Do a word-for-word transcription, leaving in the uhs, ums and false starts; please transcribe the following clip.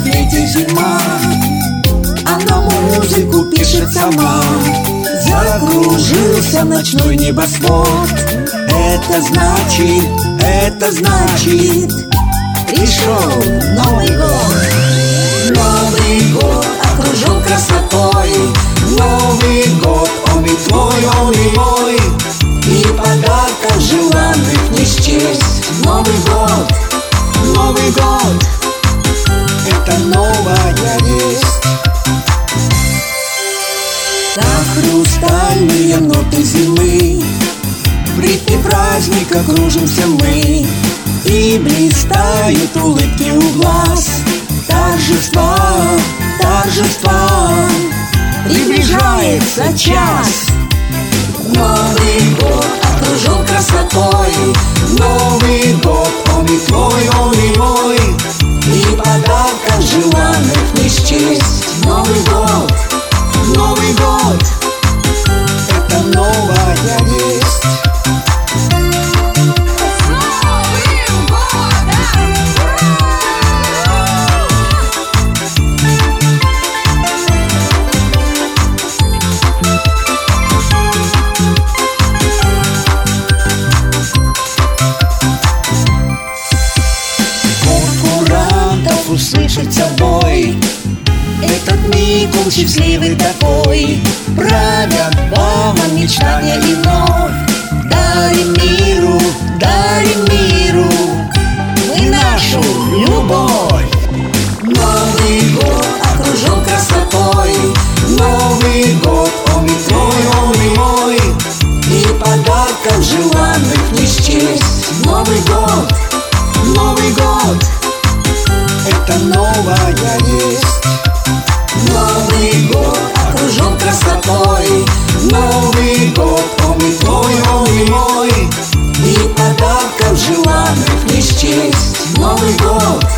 планете Зима. Она музыку пишет сама. Закружился ночной небосвод. Это значит, это значит, пришел Новый год. Новый год окружен красотой. Новый год, он и твой, он и мой. И подарков желанных не счесть. Новый год, Новый год, это новая весть. Как хрустальные ноты зимы, в ритме праздника кружимся мы. И блистают улыбки у глаз. Торжества, торжества, приближается час. Новый год окружен красотой. Новый год, он и твой, он и мой. И подарков желанных не счесть. Новый год, Новый год, это новая весть. Услышать собой этот миг, он счастливый такой. Правят бабам мечтания и вновь дарим миру, дарим миру мы нашу любовь. Новый год окружен красотой. Новый год, он и твой, он и мой. И подарков желанных не счесть. Новый год, Новый год, это новая весть. Новый год окружен красотой. Новый год, он и твой, он и мой. И подарков желанных не счесть. Новый год,